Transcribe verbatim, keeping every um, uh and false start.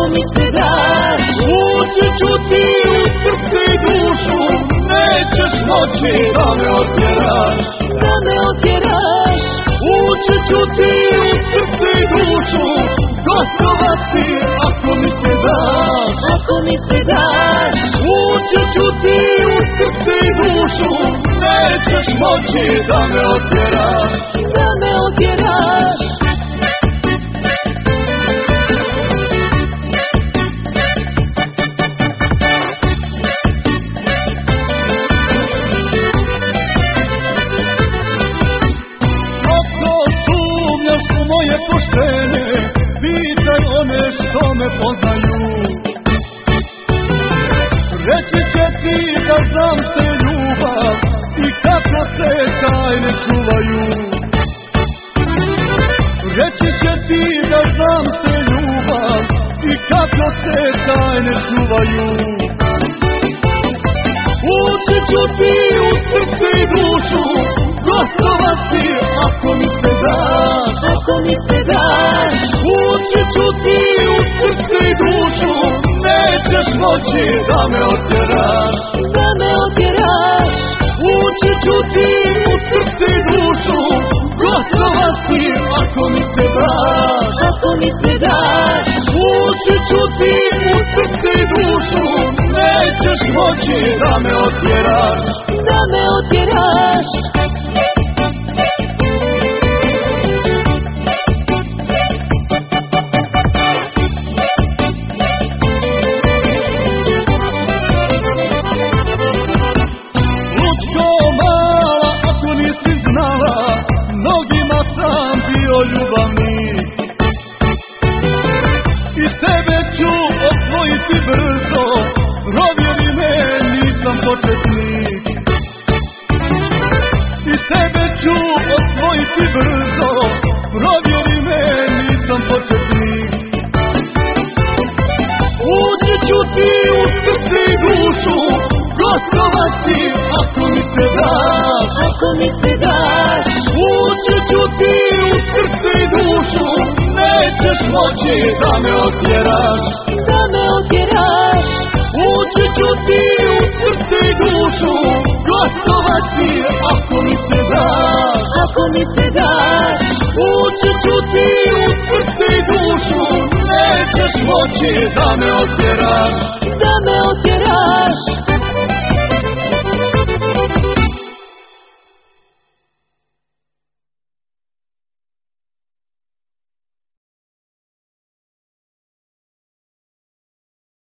mi se daš. Ući ću ti u srce i dušu, nećeš moći da me otjeraš. Da me otjeraš. Ući ću ti u srce i dušu, gotova si ako mi se daš. Ako mi se daš. Ući ću ti u srce i dušu, nećeš moći da me otjeraš. Da me otjeraš. Moje poštene, pitaj one što me poznaju. Reći će ti da znam što je ljubav i kako se tajne čuvaju. Reći će ti da znam što je ljubav i kako se tajne čuvaju. Ući ću ti u srce i dušu, gotova si ako mi se daš. Ako mi se daš. Ući ću ti u srce i dušu, nećeš moći da me otjeraš. Da me otjeraš. Ući ću ti u srce i dušu, gotova si ako mi se daš. Ako mi se daš. Ući ću ti u srce i dušu, nećeš moći da me otjeraš. Da me otjeraš. Mnogima sam bio ljubavnik i tebe ću osvojiti brzo, provjeri me, nisam početnik. I tebe ću osvojiti brzo, provjeri me, nisam početnik. Ući ću ti u srce i dušu, gotova si ako mi se daš. Ako mi se daš. Ući ću ti u srce i dušu, nećeš moći da me otjeraš. Da me otjeraš. Ući ću ti u srce i dušu, gotova si ako mi se daš. Ako mi se daš. Ući ću ti u srce i dušu, nećeš moći da me otjeraš. Da me otjeraš.